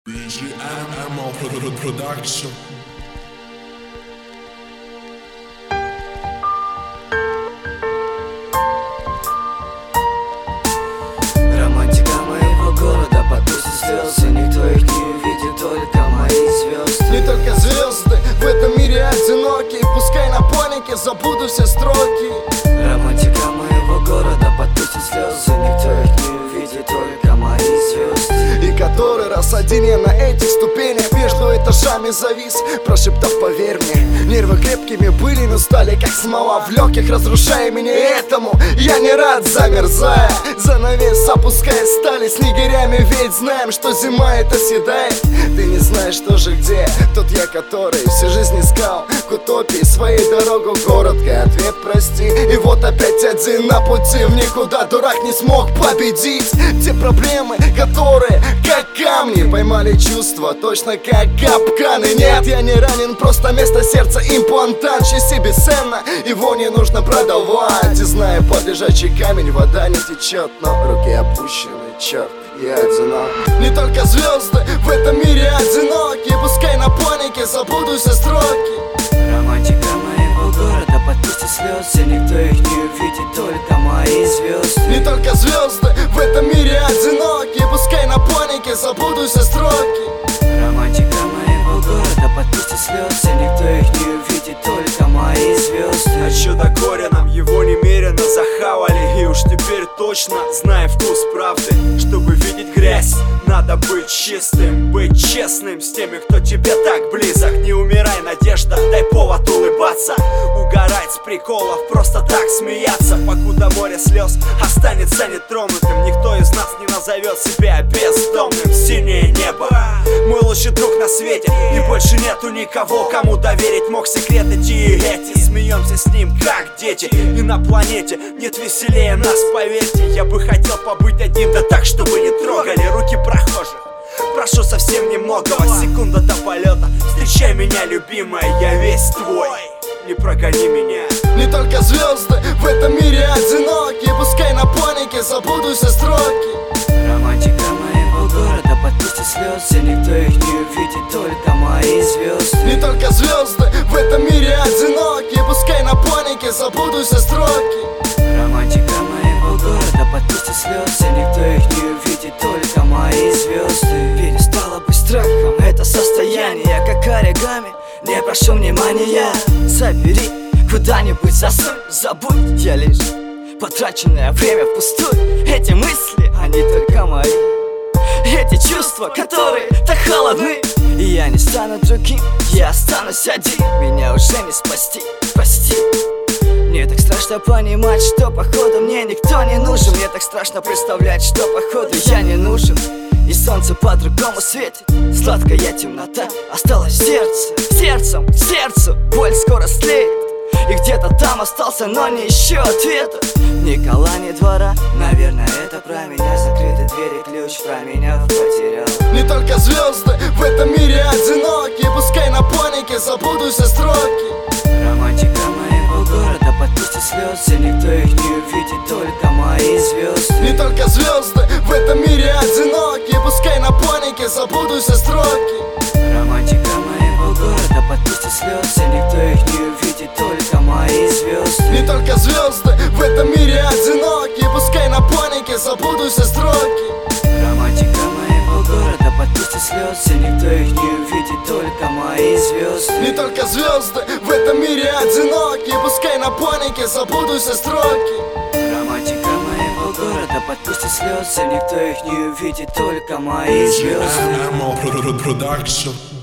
BGM Production. Романтика моего города подпустит слез, и никто их не увидит, только мои звезды. Не только звезды в этом мире одинокие, пускай на панике забуду все строки. Романтика моего города подпустит слез, и никто их не увидит, только мои звезды. И который раз один я на этих ступенях между этажами завис, прошептав: поверь мне, нервы крепкими были, но стали как смола в легких, разрушая меня. Этому я не рад, замерзая, занавес опуская стали снегирями, ведь знаем, что зима это седает. Ты не знаешь тоже где тот я, который всю жизнь искал к утопии своей дорогу короткой. Ответ: прости. И вот опять один на пути в никуда, дурак не смог победить те проблемы, которые как камни поймали чувства, точно как капканы. Нет, я не ранен, просто место сердца имплантант, чести бесценно, его не нужно продавать. И знаю, под лежачий камень вода не течет, но руки опущены, черт, я одинок. Не только звезды в этом мире одинокие, пускай на панике забуду все строки. Романтика моего города подпустит слез, и никто их не увидит, только мои звезды. Не только звезды в этом мире одинокие, пускай на панике забуду все строки. Романтика моего города подпустит слез, и никто их не увидит, только мои звезды. А чудо-горе нам его немерено захавали, и уж теперь точно, зная вкус правды, чтобы видеть грязь, надо быть чистым, быть честным с теми, кто тебе так близок. Не умирай, надежда, дай повод улыбаться, угорать с приколов, просто так смеяться, покуда море слез останется нетронутым. Никто из нас не назовет себя бездомным. Синее небо, мой лучший друг на свете, и больше нету никого, кому доверить мог секреты те и эти. Смеемся с ним, как дети, и на планете нет веселее нас, поверьте. Я бы хотел побыть один, да так, чтобы не трогали руки прохожих. Прошу совсем немногого, секунда до полета. Встречай меня, любимая, я весь твой, не прогони меня. Не только звезды в этом мире одинокие, пускай на панике забуду все строки. Романтика моего города подпустит слез, и никто их не увидит, только мои звезды. Не только звезды в этом мире одинокие, пускай на панике забуду все строки. Романтика моего города подпустит слез, и никто их не увидит, только мои звезды. Перестало быть страхом это состояние, как оригами, не прошу внимания. Забери куда-нибудь, засунь, забудь, я лишь потраченное время впустую. Эти мысли, они только мои, эти чувства, которые так холодны. И я не стану другим, я останусь один, меня уже не спасти, прости. Мне так страшно понимать, что походу мне никто не нужен. Мне так страшно представлять, что походу я не нужен. И солнце по-другому светит, сладкая темнота осталась в сердце. Сердцем к сердцу боль скоро стлеет, и где-то там остался, но не ищу ответа. Ни кола, ни двора, наверное, это про меня. Закрыты двери, ключ про меня потерял. Не только звезды в этом мире одинокие, пускай на панике забуду все строки. Романтика моего города подпустит слез, и никто их не увидит, только мои звезды. Не только звезды в этом мире одинокие, пускай на панике забуду все строки. Романтика моего города подпустит слез, и никто их не увидит, только мои звезды. Не только звезды в этом мире одинокие, пускай на панике забуду все строки. Романтика моего города подпустит слез, и никто их не увидит, только мои звезды. Не только звезды в этом мире одинокие, пускай на панике забуду все строки. Романтика моего города подпустит слез, и никто их не увидит, только мои звезды. BGM Production.